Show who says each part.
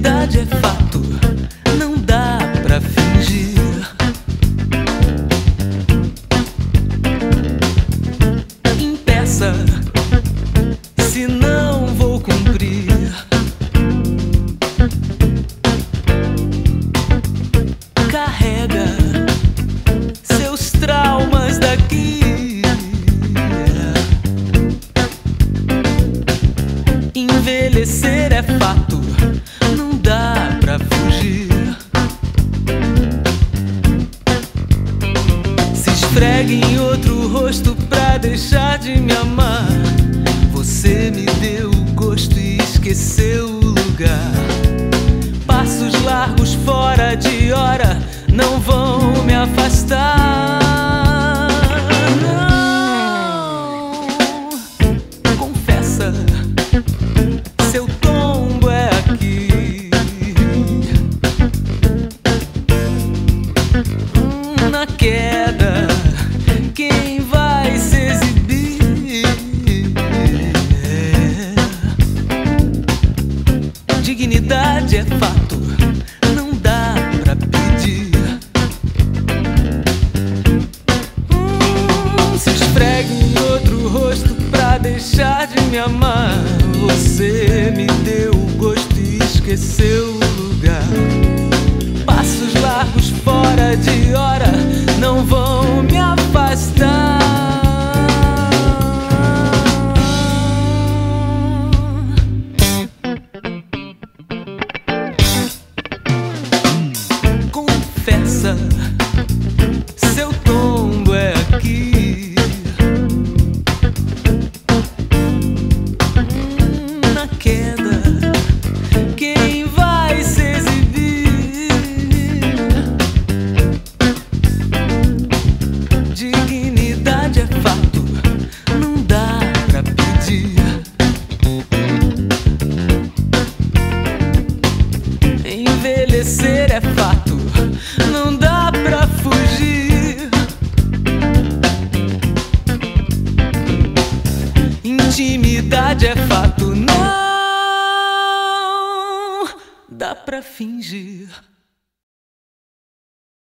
Speaker 1: Dignidade é fato, não dá pra fingir. Impeça, se não vou cumprir. Carrega seus traumas daqui. Envelhecer é fato, não dá pra fugir. Se esfregue em outro rosto pra deixar de me amar. Você me deu gosto e esqueceu o lugar. Passos largos fora de hora não vão me afastar. Não, confessa, seu tombo é aqui. Na queda, quem vai se exibir? Dignidade é fato, não dá pra pedir. Se esfregue em outro rosto pra deixar de me amar. Você me deu gosto e esqueceu o lugar. Passos largos fora de hora não vão me afastar. Confessa, seu tombo é aqui. Na queda, quem vai se exibir? Dignidade é fato, não dá pra pedir. Envelhecer é fato, não dá pra fugir. Intimidade é fato, não dá pra fingir.